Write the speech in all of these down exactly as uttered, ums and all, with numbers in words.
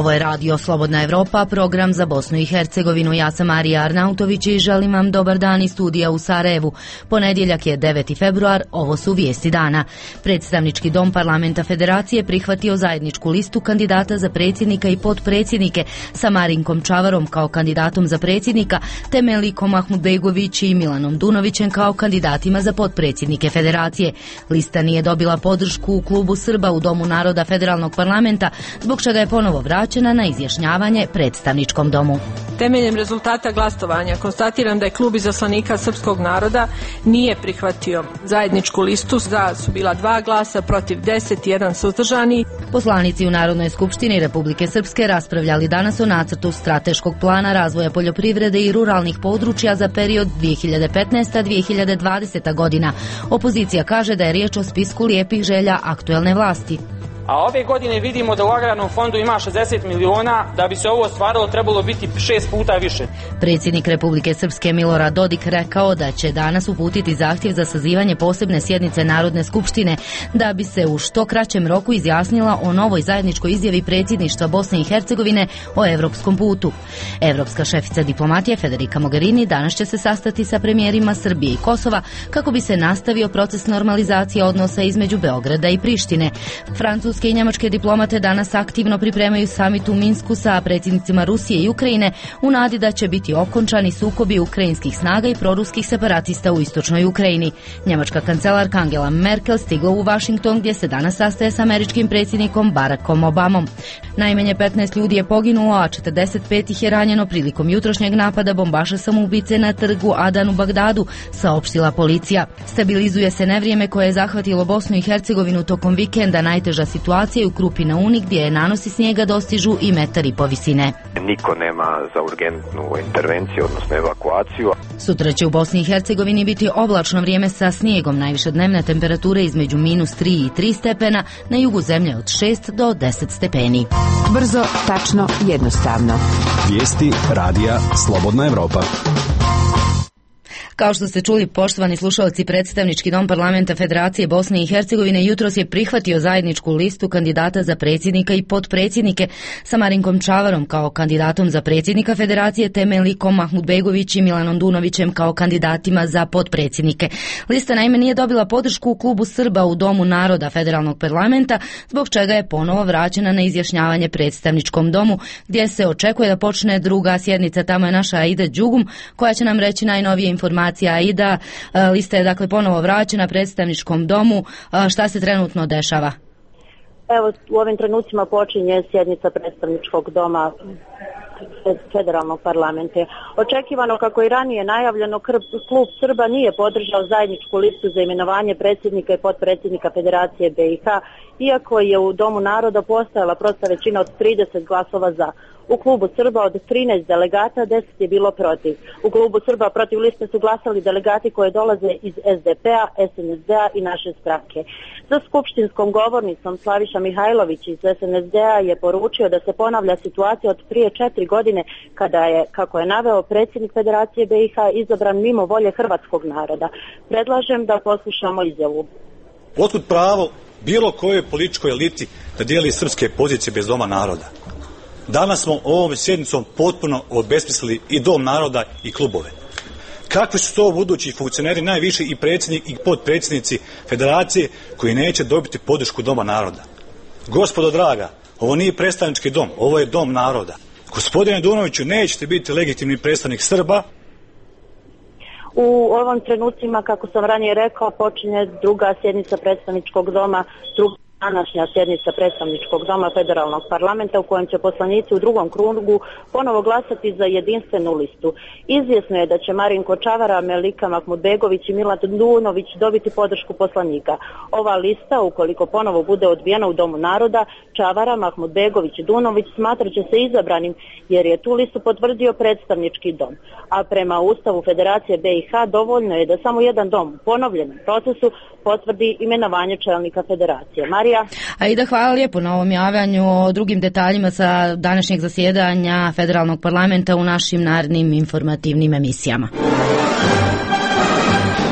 Ovo je Radio Slobodna Evropa, program za Bosnu i Hercegovinu. Ja sam Marija Arnautović i želim vam dobar dan iz studija u Sarajevu. Ponedjeljak je deveti februar, ovo su vijesti dana. Predstavnički dom Parlamenta Federacije prihvatio zajedničku listu kandidata za predsjednika i potpredsjednike sa Marinkom Čavarom kao kandidatom za predsjednika, te Melikom Ahmudbegović i Milanom Dunovićem kao kandidatima za potpredsjednike Federacije. Lista nije dobila podršku u klubu Srba u Domu naroda Federalnog parlamenta, zbog čega je ponovo vraćena na izjašnjavanje predstavničkom domu. Temeljem rezultata glasovanja konstatiram da je klub izaslanika srpskog naroda nije prihvatio zajedničku listu. Za su bila dva glasa, protiv deset, jedan suzdržani. Poslanici u Narodnoj skupštini Republike Srpske raspravljali danas o nacrtu strateškog plana razvoja poljoprivrede i ruralnih područja za period dvije hiljade petnaesta do dvije hiljade dvadeseta godina. Opozicija kaže da je riječ o spisku lijepih želja aktuelne vlasti. A ove godine vidimo da u agrarnom fondu ima šezdeset miliona, da bi se ovo ostvarilo trebalo biti šest puta više. Predsjednik Republike Srpske Milorad Dodik rekao da će danas uputiti zahtjev za sazivanje posebne sjednice Narodne skupštine da bi se u što kraćem roku izjasnila o novoj zajedničkoj izjavi predsjedništva Bosne i Hercegovine o europskom putu. Evropska šefica diplomatije Federica Mogherini danas će se sastati sa premijerima Srbije i Kosova kako bi se nastavio proces normalizacije odnosa između Beograda i Prištine. Francuski i njemačke diplomate danas aktivno pripremaju samit u Minsku sa predsjednicima Rusije i Ukrajine u nadi da će biti okončani sukobi ukrajinskih snaga i proruskih separatista u istočnoj Ukrajini. Njemačka kancelarka Angela Merkel stigla u Washington gdje se danas sastaje s američkim predsjednikom Barackom Obamom. Najmanje petnaest ljudi je poginulo, a četrdeset pet ih je ranjeno prilikom jutrošnjeg napada bombaša samoubice na trgu Adan u Bagdadu, saopštila policija. Stabilizuje se nevrijeme koje je zahvatilo Bosnu i Hercegovinu tokom vikenda. Najteža situacija u Krupi na Uni gdje nanosi snijega dostižu i metar i po visine. Niko nema za urgentnu intervenciju, odnosno evakuaciju. Sutra će u Bosni i Hercegovini biti oblačno vrijeme sa snijegom, najviše dnevne temperature između minus tri i tri stepena, na jugu zemlje od šest do deset stepeni. Brzo, tačno, jednostavno. Vijesti radija Slobodna Evropa. Kao što ste čuli, poštovani slušalci, predstavnički dom Parlamenta Federacije Bosne i Hercegovine jutros je prihvatio zajedničku listu kandidata za predsjednika i potpredsjednike sa Marinkom Čavarom kao kandidatom za predsjednika Federacije, te Melikom Ahmudbegović i Milanom Dunovićem kao kandidatima za potpredsjednike. Lista naime nije dobila podršku u klubu Srba u Domu naroda Federalnog parlamenta, zbog čega je ponovo vraćena na izjašnjavanje predstavničkom domu, gdje se očekuje da počne druga sjednica. Tamo je naša Aida Đugum koja će nam reći najnovije informacije. Aida, lista je dakle ponovo vraćena predstavničkom domu. Šta se trenutno dešava? Evo, u ovim trenucima počinje sjednica predstavničkog doma Federalnog parlamenta. Očekivano, kako i ranije najavljeno, klub Srba nije podržao zajedničku listu za imenovanje predsjednika i potpredsjednika Federacije B i H, iako je u Domu naroda postojala prosta većina od trideset glasova za. U klubu Srba od trinaest delegata deset je bilo protiv. U klubu Srba protiv liste su glasali delegati koje dolaze iz S D P-a, S N S D-a i naše stranke. Za skupštinskom govornicom Slaviša Mihajlović iz S N S D-a je poručio da se ponavlja situacija od prije četiri godine kada je, kako je naveo, predsjednik Federacije B i H izabran mimo volje hrvatskog naroda. Predlažem da poslušamo izjavu. Otkud pravo bilo kojoj političkoj eliti da dijeli srpske pozicije bez Doma naroda? Danas smo ovom sjednicom potpuno obesmislili i Dom naroda i klubove. Kakvi su to budući funkcioneri, najviši i predsjednik i potpredsjednici Federacije, koji neće dobiti podršku Doma naroda? Gospodo draga, ovo nije predstavnički dom, ovo je Dom naroda. Gospodine Dunoviću, nećete biti legitimni predstavnik Srba. U ovim trenucima, kako sam ranije rekao, počinje druga sjednica predstavničkog doma, druga današnja sjednica predstavničkog doma Federalnog parlamenta u kojem će poslanici u drugom krugu ponovo glasati za jedinstvenu listu. Izvjesno je da će Marinko Čavara, Melika Mahmudbegović i Milan Dunović dobiti podršku poslanika. Ova lista, ukoliko ponovo bude odbijena u Domu naroda, Čavara, Mahmudbegović i Dunović smatrat će se izabranim jer je tu listu potvrdio predstavnički dom. A prema Ustavu Federacije B i H dovoljno je da samo jedan dom u ponovljenom procesu potvrdi imenovanje čelnika Federacije. Marija? Aida, hvala lijepo na ovom javljanju. O drugim detaljima sa današnjeg zasjedanja Federalnog parlamenta u našim narednim informativnim emisijama.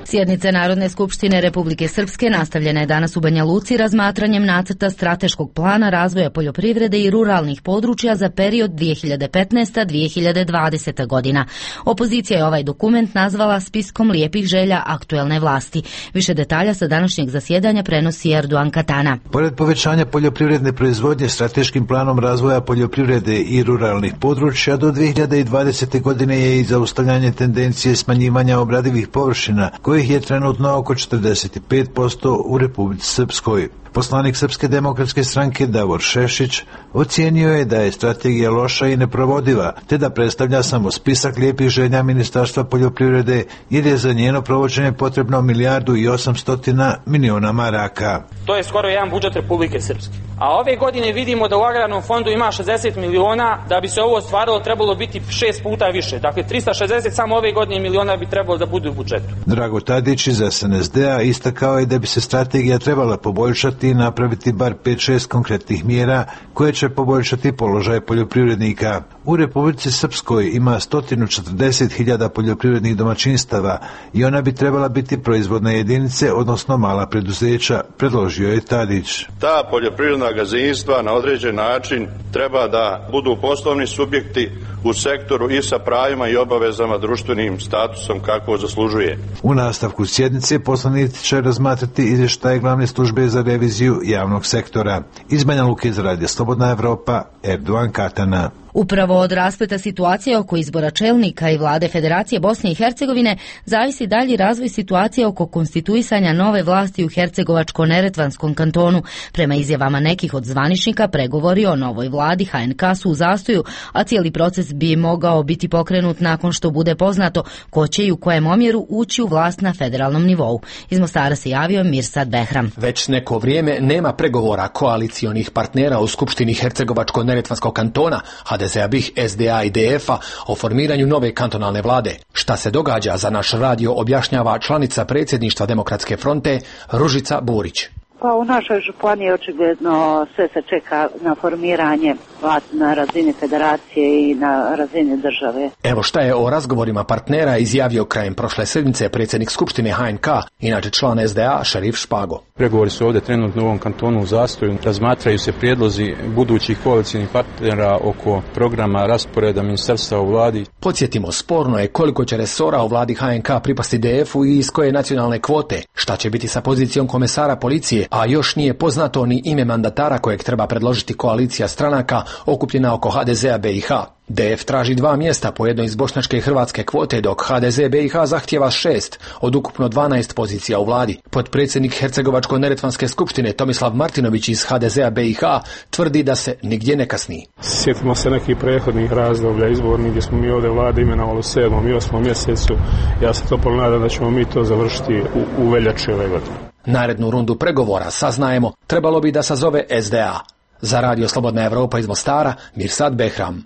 Sjednica Narodne skupštine Republike Srpske nastavljena je danas u Banja Luci razmatranjem nacrta strateškog plana razvoja poljoprivrede i ruralnih područja za period dvije hiljade petnaesta do dvije hiljade dvadesete godina. Opozicija je ovaj dokument nazvala spiskom lijepih želja aktuelne vlasti. Više detalja sa današnjeg zasjedanja prenosi Erdogan Katana. Pored povećanja poljoprivredne proizvodnje strateškim planom razvoja poljoprivrede i ruralnih područja do dvije hiljade dvadesete godine je i zaustavljanje tendencije smanjivanja obradivih površina, kojih je trenutno oko četrdeset pet posto u Republici Srpskoj. Poslanik Srpske demokratske stranke Davor Šešić ocijenio je da je strategija loša i neprovodiva, te da predstavlja samo spisak lijepih želja Ministarstva poljoprivrede, jer je za njeno provođenje potrebno milijardu i osamstotina miliona maraka. To je skoro jedan budžet Republike Srpske. A ove godine vidimo da u agrarnom fondu ima šezdeset miliona, da bi se ovo ostvarilo trebalo biti šest puta više. Dakle, trista šezdeset samo ove godine miliona bi trebalo da bude u budžetu. Drago Tadić iz S N S D-a istakao je da bi se strategija trebala poboljšati i napraviti bar pet šest konkretnih mjera koje će poboljšati položaj poljoprivrednika. U Republici Srpskoj ima sto četrdeset hiljada poljoprivrednih domaćinstava i ona bi trebala biti proizvodne jedinice, odnosno mala preduzeća, predložio je Tadić. Ta poljoprivredna gazdinstva na određen način treba da budu poslovni subjekti u sektoru i sa pravima i obavezama društvenim statusom kako zaslužuje. U nastavku sjednice poslanici će razmatrati izvještaj glavne službe za reviziju javnog sektora. Iz Banja Luke za Radio Slobodna Evropa, Erdogan Katana. Upravo od raspleta situacije oko izbora čelnika i vlade Federacije Bosne i Hercegovine zavisi dalji razvoj situacije oko konstituisanja nove vlasti u Hercegovačko-Neretvanskom kantonu. Prema izjavama nekih od zvaničnika, pregovori o novoj vladi H N K su u zastoju, a cijeli proces bi mogao biti pokrenut nakon što bude poznato ko će i u kojem omjeru ući u vlast na federalnom nivou. Iz Mostara se javio Mirsad Behram. Već neko vrijeme nema pregovora koalicionih partnera u Skupštini Hercegovačko-Neretvanskog kantona, H D Z a B I H, S D A i D F a o formiranju nove kantonalne vlade. Šta se događa, za naš radio objašnjava članica predsjedništva Demokratske fronte Ružica Burić. Pa u našoj županiji očigledno sve se čeka na formiranje vlasti na razini federacije i na razini države. Evo šta je o razgovorima partnera izjavio krajem prošle sedmice predsjednik Skupštine H N K, inače član S D A, Šerif Špago. Pregovori su ovdje trenutno u ovom kantonu u zastoju. Razmatraju se prijedlozi budućih koalicijnih partnera oko programa rasporeda ministarstva u vladi. Podsjetimo, sporno je koliko će resora u vladi H N K pripasti D F u i iz koje nacionalne kvote, šta će biti sa pozicijom komesara policije, a još nije poznato ni ime mandatara kojeg treba predložiti koalicija stranaka okupljena oko H D Z a B i H. D F traži dva mjesta po jednoj iz bošnjačke i hrvatske kvote, dok H D Z B i H zahtjeva šest od ukupno dvanaest pozicija u vladi. Potpredsjednik Hercegovačko-Neretvanske skupštine Tomislav Martinović iz H D Z a B i H tvrdi da se nigdje ne kasni. Sjetimo se nekih prethodnih razdoblja izbornih gdje smo mi ovdje vlade imenovali u sedmom i osmom mjesecu. Ja se toplo nadam da ćemo mi to završiti u, u veljači ove godine. Narednu rundu pregovora, saznajemo, trebalo bi da sazove S D A. Za Radio Slobodna Evropa iz Mostara, Mirsad Behram.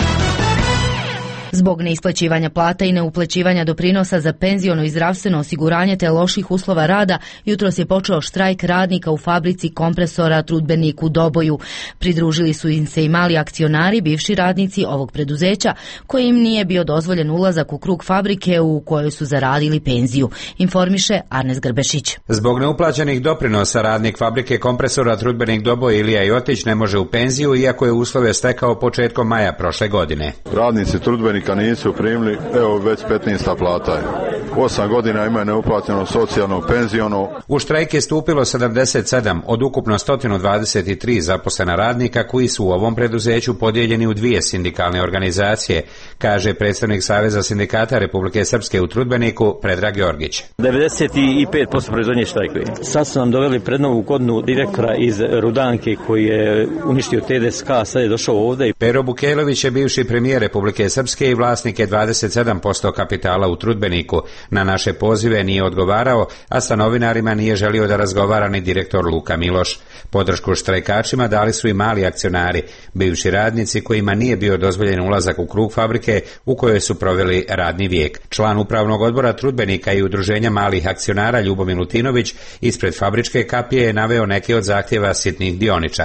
Zbog neisplaćivanja plata i neuplećivanja doprinosa za penziono i zdravstveno osiguranje te loših uslova rada, jutros je počeo štrajk radnika u fabrici kompresora Trudbenik u Doboju. Pridružili su im se i mali akcionari, bivši radnici ovog preduzeća, koji im nije bio dozvoljen ulazak u krug fabrike u kojoj su zaradili penziju. Informiše Arnes Grbešić. Zbog neuplaćenih doprinosa radnik fabrike kompresora Trudbenik Doboj Ilija Jotić ne može u penziju, iako je uslove stekao početkom maja prošle godine. Radnici Trudbenik nisu primili, evo već petnaesta plata je. Osam godina imaju neuplaćeno socijalno penziono. U štrajk je stupilo sedamdeset sedam od ukupno sto dvadeset tri zaposlena radnika koji su u ovom preduzeću podijeljeni u dvije sindikalne organizacije, kaže predstavnik Saveza sindikata Republike Srpske u Trudbeniku Predrag Georgić. devedeset pet posto proizvodnje štrajkuje. Sad su nam doveli pred novu godinu direktora iz Rudanke koji je uništio T D S K, sad je došao ovdje. Pero Bukejlović je bivši premijer Republike Srpske i vlasnik je dvadeset sedam posto kapitala u Trudbeniku. Na naše pozive nije odgovarao, a sa novinarima nije želio da razgovara ni direktor Luka Miloš. Podršku štrajkačima dali su i mali akcionari, bivši radnici kojima nije bio dozvoljen ulazak u krug fabrike u kojoj su proveli radni vijek. Član upravnog odbora Trudbenika i udruženja malih akcionara Ljubo Milutinović ispred fabričke kapije je naveo neke od zahtjeva sitnih dioničara.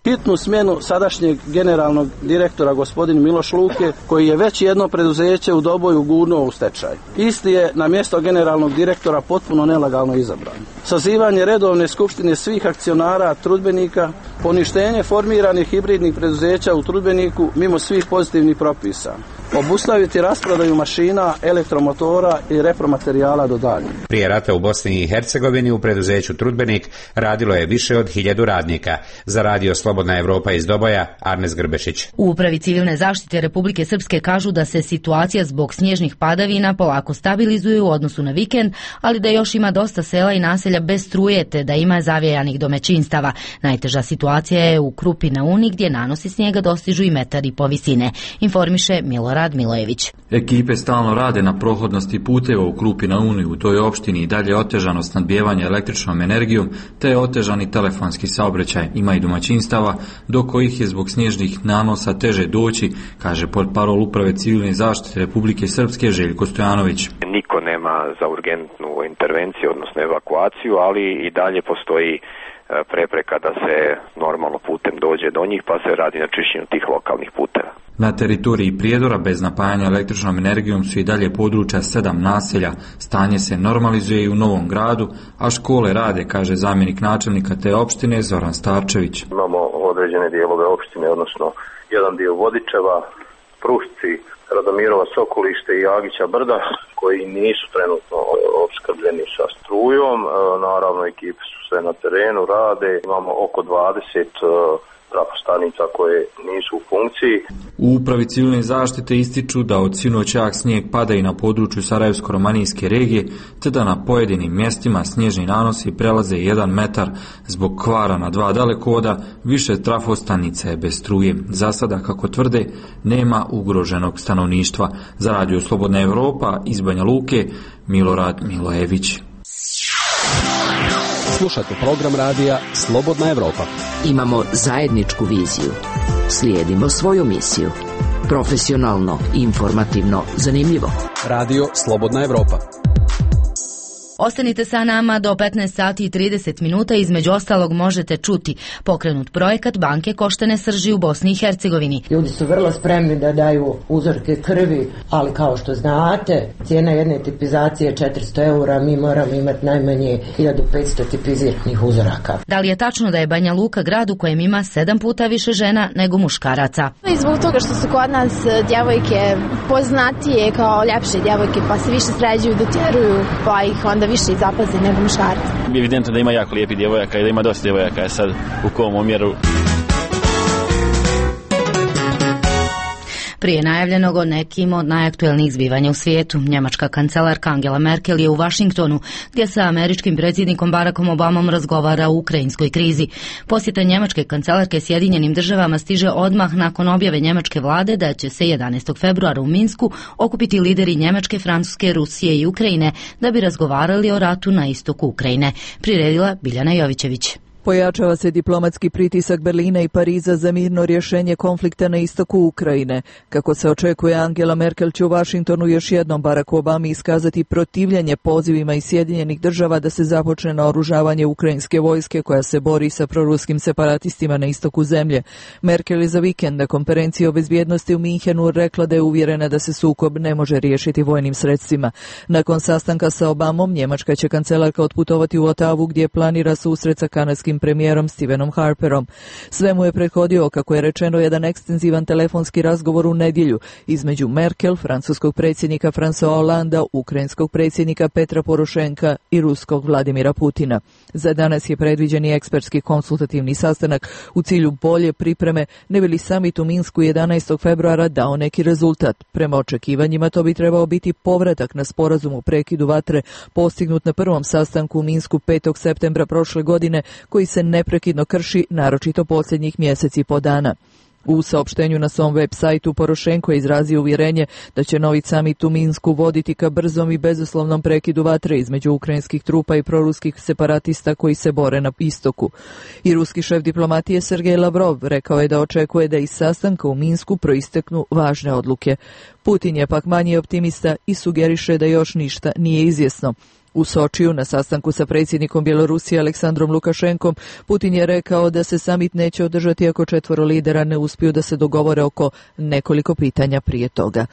hitnu smjenu sadašnjeg generalnog direktora gospodina Miloš Luke, koji je već jedno preduzeće u Doboju gurnuo u stečaj. Isti je na mjesto generalnog direktora potpuno nelegalno izabran. Sazivanje redovne skupštine svih akcionara trudbenika, poništenje formiranih hibridnih preduzeća u trudbeniku mimo svih pozitivnih propisa. Obustaviti rasprodaju mašina, elektromotora i repromaterijala do daljnjeg. Prije rata u Bosni i Hercegovini u preduzeću Trudbenik radilo je više od hiljadu radnika. Za radio Slobodna Evropa iz Doboja, Arnes Grbešić. U Upravi civilne zaštite Republike Srpske kažu da se situacija zbog snježnih padavina polako stabilizuje u odnosu na vikend, ali da još ima dosta sela i naselja bez struje, te da ima zavijanih domaćinstava. Najteža situacija je u Krupi na Uni, gdje nanosi snijega dostižu i metar i po visine, informiše Milorad Milojević. Ekipe stalno rade na prohodnosti puteva u Krupi na Uni. U toj opštini i dalje otežano snabdijevanje električnom energijom, te otežani telefonski saobraćaj. Ima i domaćinstava do kojih je zbog snježnih nanosa teže doći, kaže portparol Uprave civilne zaštite Republike Srpske Željko Stojanović. Niko nema za urgentnu intervenciju, odnosno evakuaciju, ali i dalje postoji prepreka da se normalno putem dođe do njih, pa se radi na čišćenju tih lokalnih puteva. Na teritoriji Prijedora bez napajanja električnom energijom su i dalje područja sedam naselja. Stanje se normalizuje i u Novom Gradu, a škole rade, kaže zamjenik načelnika te opštine Zoran Starčević. Imamo određene dijelove opštine, odnosno jedan dio Vodičeva, Prušci, Radomirova Sokolište i Agića Brda, koji nisu trenutno opskrbljeni sa strujom. Naravno, ekipe su sve na terenu, rade. Imamo oko dvadeset trafostanica koje nisu u funkciji. U Upravi civilne zaštite ističu da od sinoć jak snijeg pada i na području Sarajevsko-romanijske regije, te da na pojedinim mjestima snježni nanosi prelaze jedan metar. Zbog kvara na dva dalekovoda više trafostanica je bez struje. Za sada, kako tvrde, nema ugroženog stanovništva. Za radio Slobodna Evropa iz Banja Luke, Milorad Milojević. Slušajte program radija Slobodna Evropa. Imamo zajedničku viziju. Slijedimo svoju misiju. Profesionalno, informativno, zanimljivo. Radio Slobodna Evropa. Ostanite sa nama do petnaest sati i trideset minuta, između ostalog možete čuti pokrenut projekat banke koštane srži u Bosni i Hercegovini. Ljudi su vrlo spremni da daju uzorke krvi, ali kao što znate, cijena jedne tipizacije je četiristo eura, mi moramo imati najmanje hiljadu petsto tipiziranih uzoraka. Da li je tačno da je Banja Luka grad u kojem ima sedam puta više žena nego muškaraca? I zbog toga što su kod nas djevojke poznatije kao ljepše djevojke, pa se više sređuju, dotjeruju, pa ih onda više i zapazi nego muškarci. Evidentno da ima jako lijepi djevojaka i da ima dosta djevojaka, je sad u kom omjeru. Prije najavljenog o nekim od najaktuelnijih zbivanja u svijetu, njemačka kancelarka Angela Merkel je u Vašingtonu, gdje sa američkim predsjednikom Barackom Obamom razgovara o ukrajinskoj krizi. Posjeta njemačke kancelarke Sjedinjenim državama stiže odmah nakon objave njemačke vlade da će se jedanaestog februara u Minsku okupiti lideri Njemačke, Francuske, Rusije i Ukrajine da bi razgovarali o ratu na istoku Ukrajine. Priredila Biljana Jovićević. Pojačava se diplomatski pritisak Berlina i Pariza za mirno rješenje konflikta na istoku Ukrajine. Kako se očekuje, Angela Merkel će u Vašingtonu još jednom Baracku Obami iskazati protivljenje pozivima iz Sjedinjenih država da se započne naoružavanje ukrajinske vojske koja se bori sa proruskim separatistima na istoku zemlje. Merkel je za vikend na konferenciji o bezbjednosti u Minhenu rekla da je uvjerena da se sukob ne može riješiti vojnim sredstvima. Nakon sastanka sa Obamom, njemačka će kancelarka otputovati u Otavu gdje planira susret sa kanadskim premijerom Stephenom Harperom. Sve mu je prethodio, kako je rečeno, jedan ekstenzivan telefonski razgovor u nedjelju između Merkel, francuskog predsjednika François Hollanda, ukrajinskog predsjednika Petra Porošenka i ruskog Vladimira Putina. Za danas je predviđen i ekspertski konsultativni sastanak u cilju bolje pripreme, ne bi li samit u Minsku jedanaestog februara dao neki rezultat. Prema očekivanjima to bi trebao biti povratak na sporazum o prekidu vatre postignut na prvom sastanku u Minsku petog septembra prošle godine, koji se neprekidno krši, naročito posljednjih mjeseci i po dana. U saopštenju na svom web sajtu Porošenko je izrazio uvjerenje da će novi samit u Minsku voditi ka brzom i bezuslovnom prekidu vatre između ukrajinskih trupa i proruskih separatista koji se bore na istoku. I ruski šef diplomatije Sergej Lavrov rekao je da očekuje da iz sastanka u Minsku proisteknu važne odluke. Putin je pak manji optimista i sugeriše da još ništa nije izvjesno. U Sočiju, na sastanku sa predsjednikom Bjelorusije Aleksandrom Lukašenkom, Putin je rekao da se samit neće održati ako četvoro lidera ne uspiju da se dogovore oko nekoliko pitanja prije toga.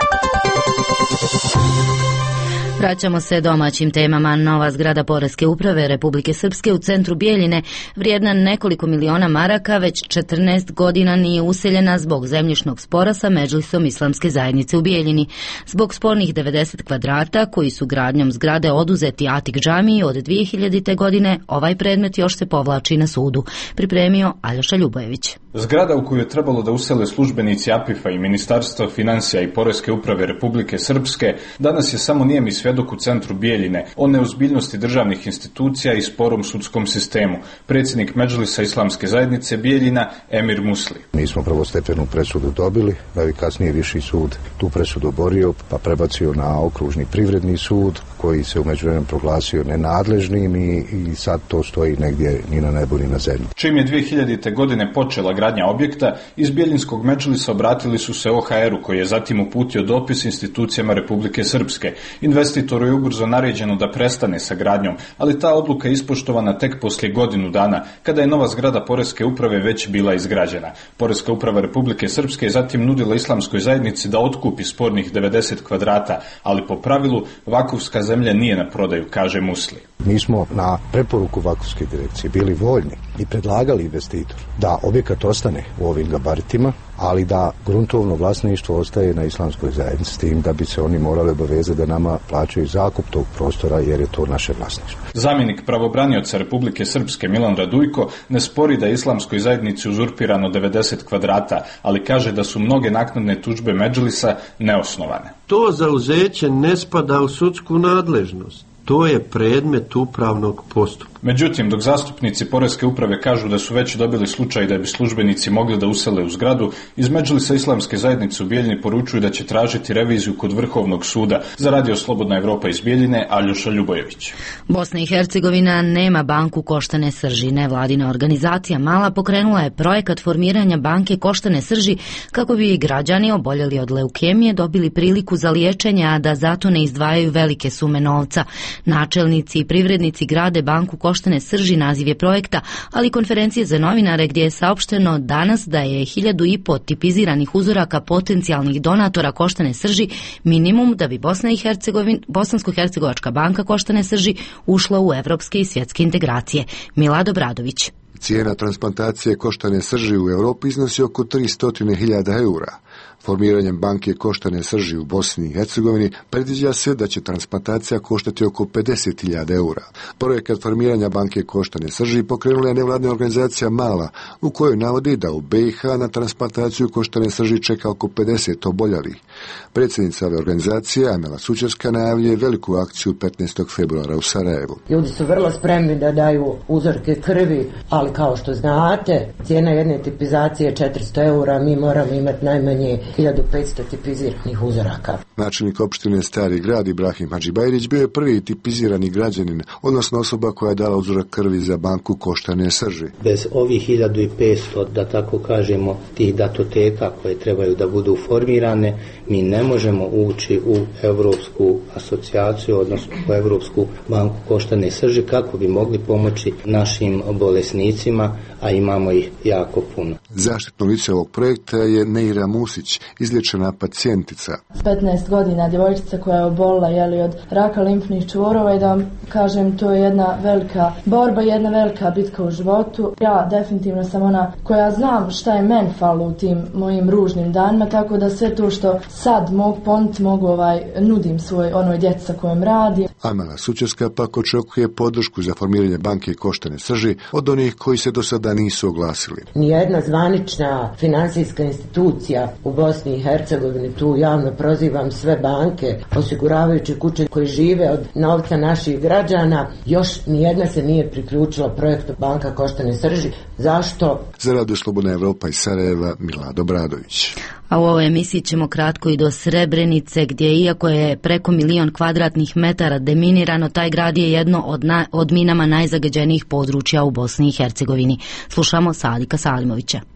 Vraćamo se domaćim temama. Nova zgrada Poreske uprave Republike Srpske u centru Bijeljine, vrijedna nekoliko miliona maraka, već četrnaest godina nije useljena zbog zemljišnog spora sa Medžlisom Islamske zajednice u Bijeljini. Zbog spornih devedeset kvadrata koji su gradnjom zgrade oduzeti Atik džamiji od dvije hiljadite. godine, ovaj predmet još se povlači na sudu. Pripremio Aljoša Ljubojević. Zgrada u koju je trebalo da usele službenici A P I F-a i Ministarstva financija i Poreske uprave Republike Srpske danas je samo nijemi svjedok u centru Bijeljine o neozbiljnosti državnih institucija i sporom sudskom sistemu. Predsjednik Medžlisa Islamske zajednice Bijeljina Emir Musli. Mi smo prvostepenu presudu dobili, da bi kasnije viši sud tu presudu oborio pa prebacio na okružni privredni sud koji se u međuvremenu proglasio nenadležnim i, i sad to stoji negdje ni na nebu ni na zemlji. Čim je dvije hiljadite. godine počela gradnja objekta, iz Bijeljinskog Medžlisa obratili su se O H R-u koji je zatim uputio dopis institucijama Republike Srpske. Investitoru je ubrzo naređeno da prestane sa gradnjom, ali ta odluka je ispoštovana tek poslije godinu dana, kada je nova zgrada Poreske uprave već bila izgrađena. Poreska uprava Republike Srpske je zatim nudila Islamskoj zajednici da otkupi spornih devedeset kvadrata, ali po pravilu vakufska zemlja nije na prodaju, kaže Musli. Mi smo na preporuku vakufske direkcije bili voljni i predlagali investitoru da objekat ostane u ovim gabaritima, ali da gruntovno vlasništvo ostaje na Islamskoj zajednici, s tim da bi se oni morali obavezati da nama plaćaju zakup tog prostora jer je to naše vlasništvo. Zamjenik pravobranioca Republike Srpske Milan Radujko ne spori da je Islamskoj zajednici uzurpirano devedeset kvadrata, ali kaže da su mnoge naknadne tužbe Medžlisa neosnovane. To zauzeće ne spada u sudsku nadležnost. To je predmet upravnog postupka. Međutim, dok zastupnici Poreske uprave kažu da su već dobili slučaj da bi službenici mogli da usele u zgradu, iz Medžlisa Islamske zajednice u Bijeljini poručuju da će tražiti reviziju kod Vrhovnog suda. Za Radio Slobodna Evropa iz Bijeljine, Aljoša Ljubojević. Bosna i Hercegovina nema banku koštane srži. Nevladina organizacija Mala pokrenula je projekat formiranja banke koštane srži kako bi građani oboljeli od leukemije dobili priliku za liječenje, a da zato ne izdvajaju velike sume novca. Načelnici i privrednici grade banku koštane srži, naziv je projekta, ali konferencije za novinare gdje je saopšteno danas da je hiljadu i po tipiziranih uzoraka potencijalnih donatora koštane srži minimum da bi Bosna i Hercegovina, Bosansko-hercegovačka banka koštane srži ušla u evropske i svjetske integracije. Milado Bradović. Cijena transplantacije koštane srži u Europi iznosi oko tristo hiljada eura. Formiranjem banke koštane srži u Bosni i Hercegovini predviđa se da će transplantacija koštati oko pedeset hiljada eura. Projekat formiranja banke koštane srži pokrenula je nevladna organizacija Mala, u kojoj navodi da u B i H na transplantaciju koštane srži čeka oko pedeset oboljelih. Predsjednica ove organizacije, Amela Sučevska, najavljuje veliku akciju petnaestog februara u Sarajevu. Ljudi su vrlo spremni da daju uzorke krvi, ali kao što znate, cijena jedne tipizacije je četiristo eura, mi moramo imati najmanje hiljadu petsto tipiziranih uzoraka. Načelnik opštine Stari grad Ibrahim Hadžibajrić bio je prvi tipizirani građanin, odnosno osoba koja je dala uzorak krvi za banku koštane srži. Bez ovih hiljadu petsto, da tako kažemo, tih datoteka koje trebaju da budu formirane, mi ne možemo ući u Evropsku asocijaciju, odnosno u Evropsku banku koštane srži, kako bi mogli pomoći našim bolesnicima, a imamo ih jako puno. Zaštitno lice ovog projekta je Neira Musić, izliječena pacijentica. petnaest godina djevojčica koja je obolila jeli, od raka limfnih čvorova i da vam kažem, to je jedna velika borba, jedna velika bitka u životu. Ja definitivno sam ona koja znam šta je men falo u tim mojim ružnim danima, tako da sve to što sad mogu ponuditi, mogu ovaj, nudim svoj onoj djeci sa kojom radim. Amela Sučevska pak očekuje podršku za formiranje banke koštane srži od onih koji se do sada nisu oglasili. Nijedna zvanična financijska institucija u Bosni i Hercegovini, tu javno prozivam sve banke, osiguravajuće kuće koji žive od novca naših građana, još nijedna se nije priključila projektu banka koštane srži. Zašto? Za Radio Slobodna Evropa iz Sarajeva, Milado Bradović. A u ovoj emisiji ćemo kratko i do Srebrenice, gdje iako je preko milion kvadratnih metara deminirano, taj grad je jedno od, na, od minama najzagađenijih područja u Bosni i Hercegovini. Slušamo Sadika Salimovića.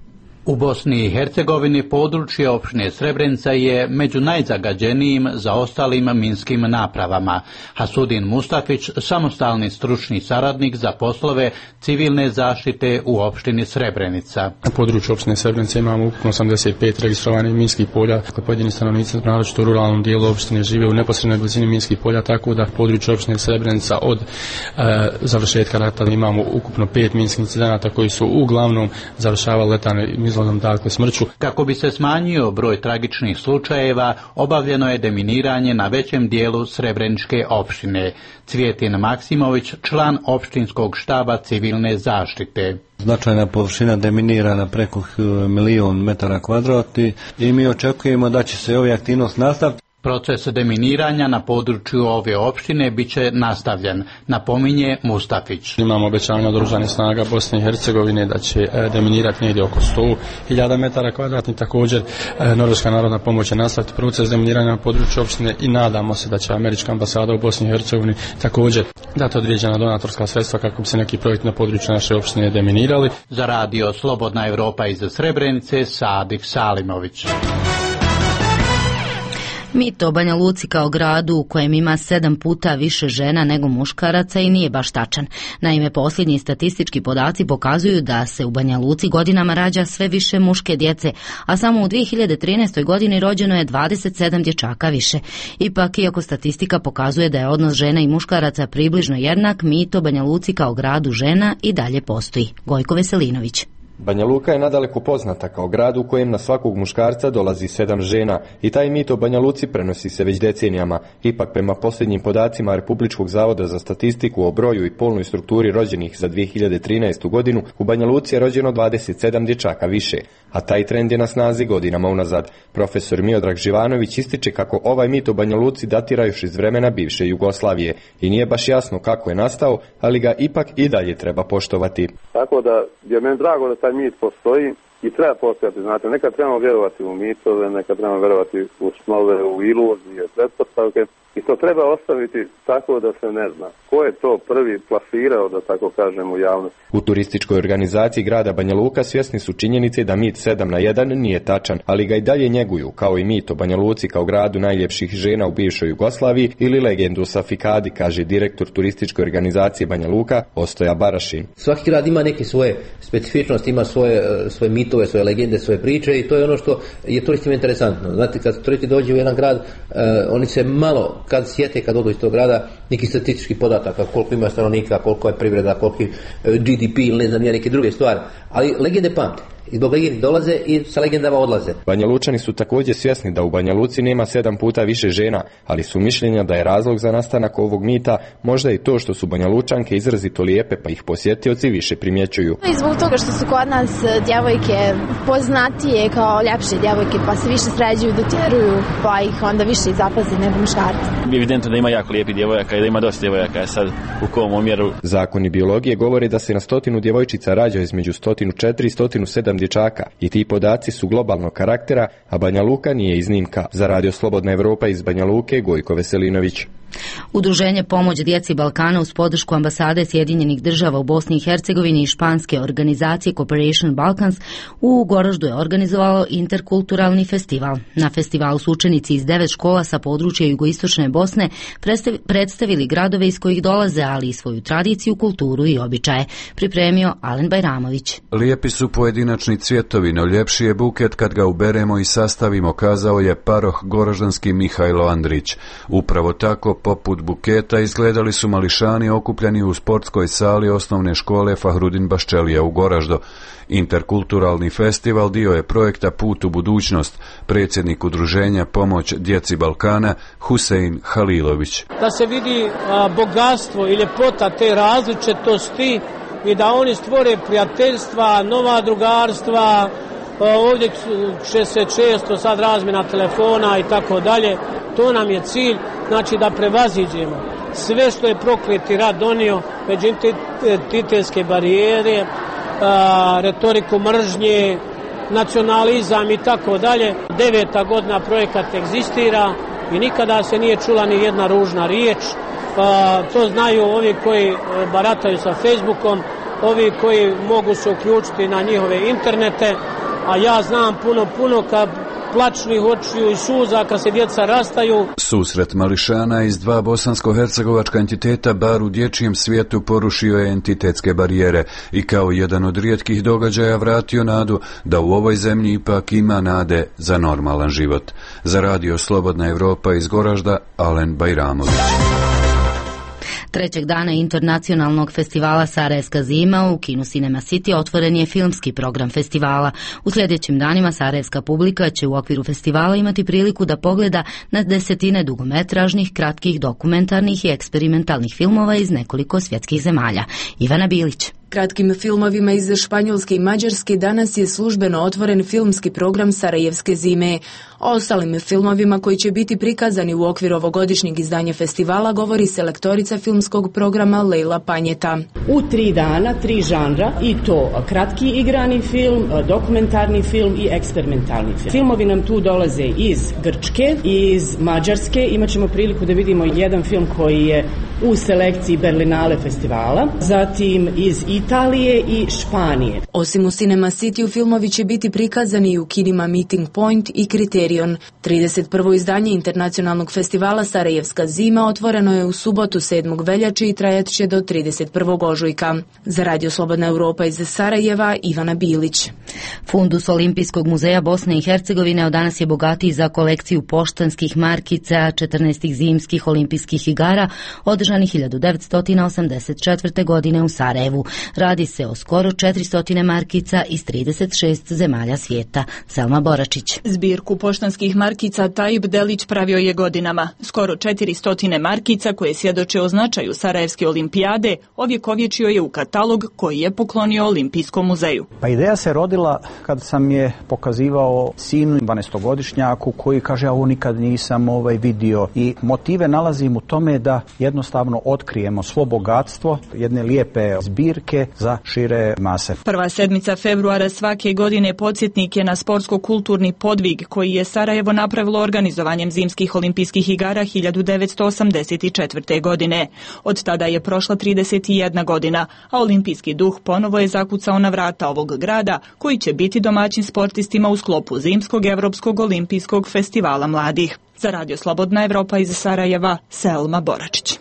U Bosni i Hercegovini područje opštine Srebrenica je među najzagađenijim zaostalim minskim napravama. Hasudin Mustafić, samostalni stručni saradnik za poslove civilne zaštite u opštini Srebrenica. Na području opštine Srebrenica imamo ukupno osamdeset pet registrovanih minskih polja. Pojedini stanovnici, naročito u ruralnom dijelu opštine, žive u neposrednoj blizini minskih polja, tako da područje opštine Srebrenica od e, završetka rata imamo ukupno pet minskih incidenata koji su uglavnom završavali letalnim izlazom, dakle smrću. Kako bi se smanjio broj tragičnih slučajeva, obavljeno je deminiranje na većem dijelu Srebreničke opštine. Cvjetin Maksimović, član opštinskog štaba civilne zaštite. Značajna površina deminirana preko milion metara kvadratnih i mi očekujemo da će se ove aktivnosti nastaviti. Proces deminiranja na području ove opštine bit će nastavljen, napominje Mustafić. Imamo obećanje od Oružanih snaga Bosne i Hercegovine da će deminirati negdje oko sto hiljada metara kvadratnih. Također, Norveška narodna pomoć će nastaviti proces deminiranja na području opštine i nadamo se da će američka ambasada u Bosni i Hercegovini također dati određena donatorska sredstva kako bi se neki projekti na području naše opštine deminirali. Za radio Slobodna Evropa iz Srebrenice, Sadik Salimović. Mit o Banja Luci kao gradu u kojem ima sedam puta više žena nego muškaraca i nije baš tačan. Naime, posljednji statistički podaci pokazuju da se u Banja Luci godinama rađa sve više muške djece, a samo u dvije hiljade trinaestoj. godini rođeno je dvadeset sedam dječaka više. Ipak, iako statistika pokazuje da je odnos žena i muškaraca približno jednak, mit o Banja Luci kao gradu žena i dalje postoji. Gojko Veselinović. Banja Luka je nadaleko poznata kao grad u kojem na svakog muškarca dolazi sedam žena i taj mit o Banja Luci prenosi se već decenijama. Ipak, prema posljednjim podacima Republičkog zavoda za statistiku o broju i polnoj strukturi rođenih za dvije hiljade trinaestu. godinu, u Banja Luci je rođeno dvadeset sedam dječaka više, a taj trend je na snazi godinama unazad. Profesor Miodrag Živanović ističe kako ovaj mit o Banja Luci datira još iz vremena bivše Jugoslavije i nije baš jasno kako je nastao, ali ga ipak i dalje treba poštovati. Tako da je meni drago da taj mit postoji i treba postojati. Znate, nekad trebamo vjerovati u mitove, nekad trebamo vjerovati u snove, u iluzije, pretpostavke i to treba ostaviti tako da se ne zna ko je to prvi plasirao, da tako kažem, u javnosti. U turističkoj organizaciji grada Banja Luka svjesni su činjenice da mit sedam na jedan nije tačan, ali ga i dalje njeguju, kao i mit o Banja Luci kao gradu najljepših žena u bivšoj Jugoslaviji ili legendu sa Fikadi, kaže direktor turističke organizacije Banja Luka Ostoja Barašin. Svaki grad ima neke svoje specifičnosti, ima svoje, svoje mitove, svoje legende, svoje priče i to je ono što je turistima interesantno. Znate, kad turisti dođu u jedan grad, uh, oni se malo kad sjete, kad odu iz tog grada, neki statistički podataka, koliko ima stanovnika, koliko je privreda, koliko je G D P ili ne znam ja neke druge stvari. Ali legende pamte. I zbog legendi dolaze i sa legendama odlaze. Banja Lučani su također svjesni da u Banja Luci nema sedam puta više žena, ali su mišljenja da je razlog za nastanak ovog mita možda i to što su Banja Lučanke izrazito lijepe, pa ih posjetioci više primjećuju. I zbog toga što su kod nas djevojke poznatije kao ljepše djevojke, pa se više sređuju, dotjeruju, pa ih onda više zapazi nego muškarci. Evidentno da ima jako lijepi djevojaka i da ima dosta djevojaka, sad u kom omjeru. Zakoni biologije govore da se na stotinu djevojčica rađa između sto četiri i sto sedam dječaka i ti podaci su globalnog karaktera, a Banja Luka nije iznimka. Za radio Slobodna Evropa iz Banja Luke, Gojko Veselinović. Udruženje Pomoć djeci Balkana uz podršku ambasade Sjedinjenih država u Bosni i Hercegovini i španske organizacije Cooperation Balkans u Goraždu je organizovalo interkulturalni festival. Na festivalu su učenici iz devet škola sa područja jugoistočne Bosne predstavili gradove iz kojih dolaze, ali i svoju tradiciju, kulturu i običaje. Pripremio Alen Bajramović. Lijepi su pojedinačni cvjetovi, no ljepši je buket kad ga uberemo i sastavimo, kazao je paroh goraždanski Mihajlo Andrić. Upravo tako, poput buketa, izgledali su mališani okupljeni u sportskoj sali osnovne škole Fahrudin Baščelija u Goraždo. Interkulturalni festival dio je projekta Put u budućnost. Predsjednik udruženja Pomoć djeci Balkana Husein Halilović. Da se vidi a, bogatstvo i ljepota te različitosti i da oni stvore prijateljstva, nova drugarstva. Ovdje će se često sad razmjena telefona i tako dalje. To nam je cilj, znači da prevaziđemo sve što je prokleti rat donio, međuentitetske barijere, a, retoriku mržnje, nacionalizam i tako dalje. Deveta godina projekat egzistira i nikada se nije čula ni jedna ružna riječ. A, to znaju ovi koji barataju sa Facebookom, ovi koji mogu se uključiti na njihove internete. a ja znam puno, puno kad plačnih očiju i suza kad se djeca rastaju. Susret mališana iz dva bosansko-hercegovačka entiteta bar u dječjem svijetu porušio je entitetske barijere i kao jedan od rijetkih događaja vratio nadu da u ovoj zemlji ipak ima nade za normalan život. Za radio Slobodna Evropa iz Goražda, Alen Bajramović. Trećeg dana internacionalnog festivala Sarajevska zima u kinu Cinema City otvoren je filmski program festivala. U sljedećim danima sarajevska publika će u okviru festivala imati priliku da pogleda na desetine dugometražnih, kratkih, dokumentarnih i eksperimentalnih filmova iz nekoliko svjetskih zemalja. Ivana Bilić. Kratkim filmovima iz Španjolske i Mađarske danas je službeno otvoren filmski program Sarajevske zime. O ostalim filmovima koji će biti prikazani u okviru ovogodišnjeg izdanja festivala govori selektorica filmskog programa Lejla Panjeta. U tri dana, tri žanra, i to kratki igrani film, dokumentarni film i eksperimentalni film. Filmovi nam tu dolaze iz Grčke, iz Mađarske. Imaćemo priliku da vidimo jedan film koji je u selekciji Berlinale festivala, zatim iz Italije i Španije. Osim u Cinema City, filmovi će biti prikazani i u kinima Meeting Point i Kriterion. trideset prvo izdanje internacionalnog festivala Sarajevska zima otvoreno je u subotu sedmog veljače i trajat će do trideset prvog ožujka. Za radio Slobodna Evropa iz Sarajeva, Ivana Bilić. Fundus Olimpijskog muzeja Bosne i Hercegovine od danas je bogatiji za kolekciju poštanskih markica četrnaestih zimskih olimpijskih igara održanih hiljadu devetsto osamdeset četvrte. godine u Sarajevu. Radi se o skoro četiristo markica iz trideset šest zemalja svijeta. Selma Boračić. Zbirku poštanskih markica Tajib Delić pravio je godinama. Skoro četiristo markica koje svjedoče o značaju Sarajevske olimpijade ovjekovječio je u katalog koji je poklonio Olimpijskom muzeju. Pa ideja se rodila kad sam je pokazivao sinu dvanaestogodišnjaku koji kaže, a ovo nikad nisam ovaj vidio, i motive nalazim u tome da jednostavno otkrijemo svo bogatstvo jedne lijepe zbirke za šire mase. Prva sedmica februara svake godine podsjetnik je na sportsko-kulturni podvig koji je Sarajevo napravilo organizovanjem zimskih olimpijskih igara hiljadu devetsto osamdeset četvrte. godine. Od tada je prošla trideset jedna godina, a olimpijski duh ponovo je zakucao na vrata ovog grada koji će biti domaćin sportistima u sklopu Zimskog evropskog olimpijskog festivala mladih. Za radio Slobodna Evropa iz Sarajeva, Selma Boračić.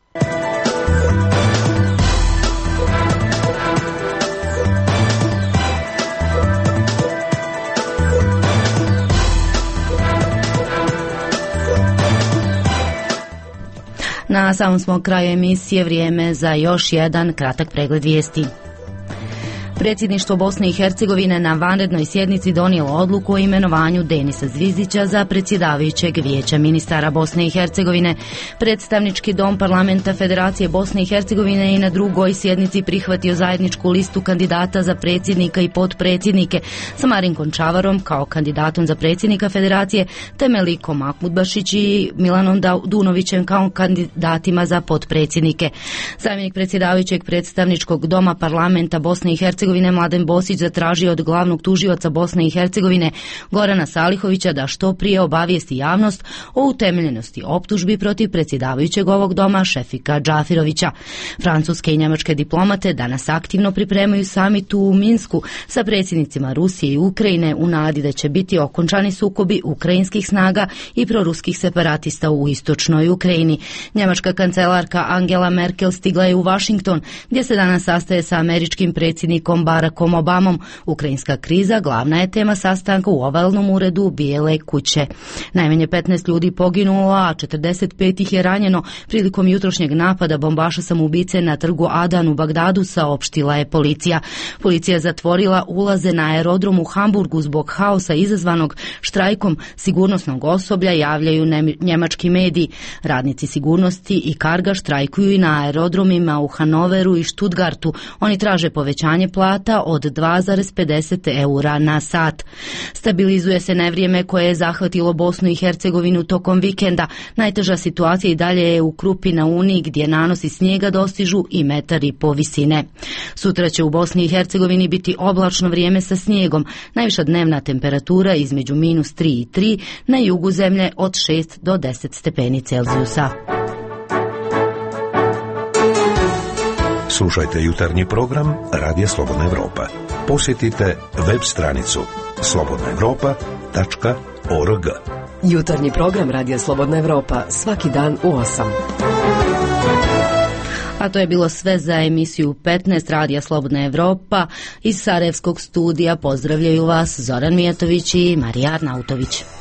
Na samom smo kraju emisije, vrijeme za još jedan kratak pregled vijesti. Predsjedništvo Bosne i Hercegovine na vanrednoj sjednici donijelo odluku o imenovanju Denisa Zvizića za predsjedavajućeg vijeća ministara Bosne i Hercegovine. Predstavnički dom parlamenta Federacije Bosne i Hercegovine i na drugoj sjednici prihvatio zajedničku listu kandidata za predsjednika i potpredsjednike sa Marinkom Čavarom kao kandidatom za predsjednika Federacije, te Melikom Mahmudbašić i Milanom Dunovićem kao kandidatima za potpredsjednike. Zamjenik predsjedavajućeg predstavničkog doma parlamenta Bosne i Hercegovine Mladen Bosić zatražio od glavnog tužioca Bosne i Hercegovine Gorana Salihovića da što prije obavijesti javnost o utemeljenosti optužbi protiv predsjedavajućeg ovog doma Šefika Džafirovića. Francuske i njemačke diplomate danas aktivno pripremaju samit u Minsku sa predsjednicima Rusije i Ukrajine u nadi da će biti okončani sukobi ukrajinskih snaga i proruskih separatista u istočnoj Ukrajini. Njemačka kancelarka Angela Merkel stigla je u Washington gdje se danas sastaje sa američkim predsjednikom Barackom Obamom. Ukrajinska kriza glavna je tema sastanka u ovalnom uredu Bijele kuće. Najmanje petnaest ljudi poginulo, a četrdeset pet ih je ranjeno prilikom jutrošnjeg napada bombaša samoubice na trgu Adan u Bagdadu, saopštila je policija. Policija je zatvorila ulaze na aerodrom u Hamburgu zbog haosa izazvanog štrajkom sigurnosnog osoblja, javljaju njemački mediji. Radnici sigurnosti i karga štrajkuju i na aerodromima u Hanoveru i Stuttgartu. Oni traže povećanje plata od dva zarez pedeset eura na sat. Stabilizuje se nevrijeme koje je zahvatilo Bosnu i Hercegovinu tokom vikenda. Najteža situacija i dalje je u Krupi na Uni gdje nanosi snijega dostižu i metar i po visine. Sutra će u Bosni i Hercegovini biti oblačno vrijeme sa snijegom. Najviša dnevna temperatura između minus tri i tri, na jugu zemlje od šest do deset stepeni Celzijusa. Slušajte jutarnji program Radija Slobodna Evropa. posjetite web stranicu slobodna europa tačka org. Jutarnji program Radija Slobodna Evropa svaki dan u osam. A to je bilo sve za emisiju petnaest Radija Slobodna Evropa. Iz Sarajevskog studija pozdravljaju vas Zoran Mijatović i Marija Arnautović.